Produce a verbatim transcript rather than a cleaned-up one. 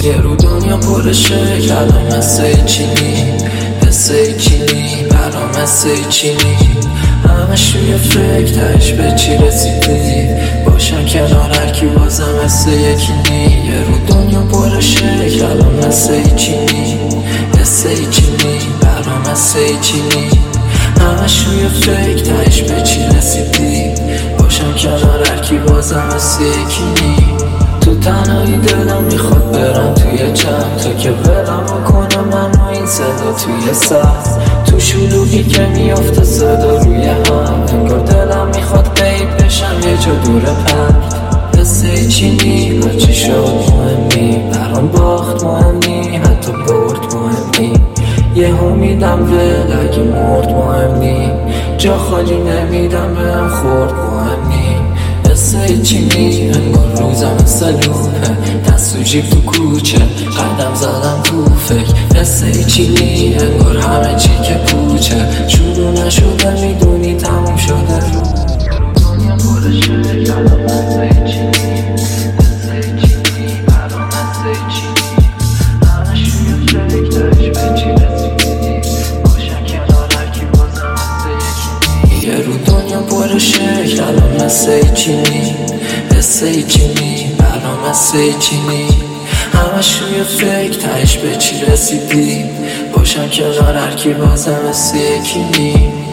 یه رو دنیا پر شکل الان مثل چینی، مثل چینی برام مثل چینی. همش روی فکر تهش به چی رسیدی، باشم کنار هرکی بازم مثل یکی نی. یه رو دنیا پر شکل الان مثل چینی، مثل چینی برام مثل چینی. همش روی فکر تهش به چی رسیدی، باشم کنار هرکی بازم مثل یکی نی. تو تنهایی دلم میخواد برم توی چند تا که ولم کنم من و این صدا توی سر. تو شلوغی که میافته صدا روی هم، انگار دلم میخواد غیب بشم یه جا دور پرد. مثل چینی هرچی شد مهمی، برام باخت مهمی حتی برد مهمی. یه امیدم ول اگه مرد مهمی، جا خالی نمیدم بهم خورد مهمی. مثل چینی انگار روزم مثل لوپه، دست و جیب تو کوچه قدم زدم تو فکر. مثل چینی انگار همه چی که پوچه، شروع نشده میدونی تموم شده رو دنیا پر شکل الان مثل چینی، مثل چینی برام مثل چینی. همش روی فکر تهش به چی رسیدی، باشم کنار هرکی بازم مثل یکی نی. یه رو دنیا پر شکل الان مثل چینی، مثل چینی برام مثل چینی. همش روی فکر تهش به چی رسیدی، باشم کنار هرکی بازم مثل یکی نی.